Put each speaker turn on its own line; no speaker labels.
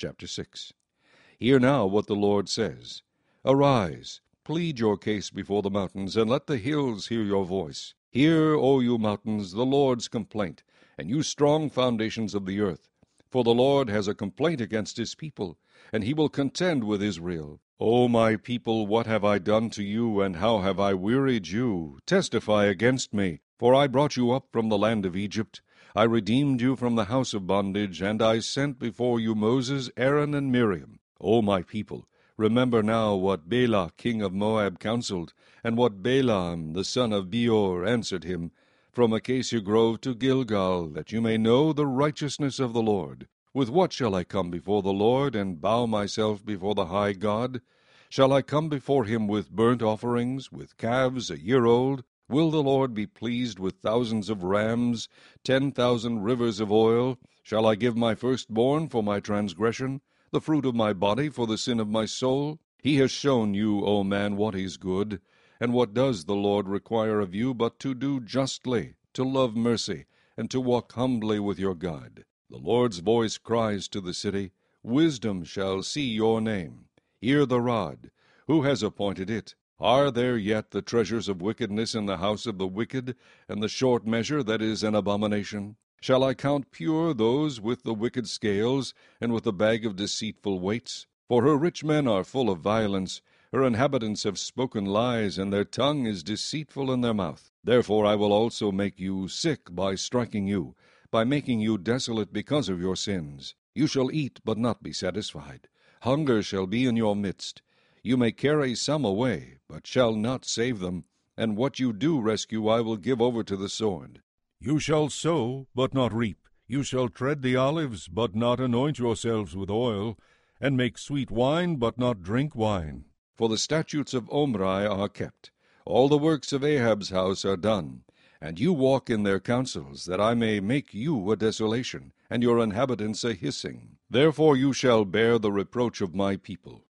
Chapter 6. Hear now what the Lord says. Arise, plead your case before the mountains, and let the hills hear your voice. Hear, O you mountains, the Lord's complaint, and you strong foundations of the earth. For the Lord has a complaint against his people, and he will contend with Israel. O my people, what have I done to you, and how have I wearied you? Testify against me, for I brought you up from the land of Egypt. I redeemed you from the house of bondage, and I sent before you Moses, Aaron, and Miriam. O my people, remember now what Balak king of Moab counseled, and what Balaam the son of Beor answered him, from Acacia Grove to Gilgal, that you may know the righteousness of the Lord. With what shall I come before the Lord, and bow myself before the high God? Shall I come before him with burnt offerings, with calves a year old? Will the Lord be pleased with thousands of rams, 10,000 rivers of oil? Shall I give my firstborn for my transgression, the fruit of my body for the sin of my soul? He has shown you, O man, what is good. And what does the Lord require of you but to do justly, to love mercy, and to walk humbly with your God? The Lord's voice cries to the city, Wisdom shall see your name. Hear the rod. Who has appointed it? Are there yet the treasures of wickedness in the house of the wicked, and the short measure that is an abomination? Shall I count pure those with the wicked scales, and with the bag of deceitful weights? For her rich men are full of violence, her inhabitants have spoken lies, and their tongue is deceitful in their mouth. Therefore I will also make you sick by striking you, by making you desolate because of your sins. You shall eat, but not be satisfied. Hunger shall be in your midst. You may carry some away, but shall not save them, and what you do rescue I will give over to the sword.
You shall sow, but not reap. You shall tread the olives, but not anoint yourselves with oil, and make sweet wine, but not drink wine.
For the statutes of Omri are kept, all the works of Ahab's house are done, and you walk in their counsels, that I may make you a desolation, and your inhabitants a hissing. Therefore you shall bear the reproach of my people,